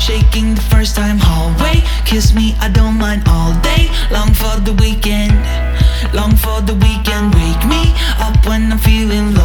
shaking the first time. Hallway, kiss me, I don't mind all day. Long for the weekend, long for the weekend. Wake me up when I'm feeling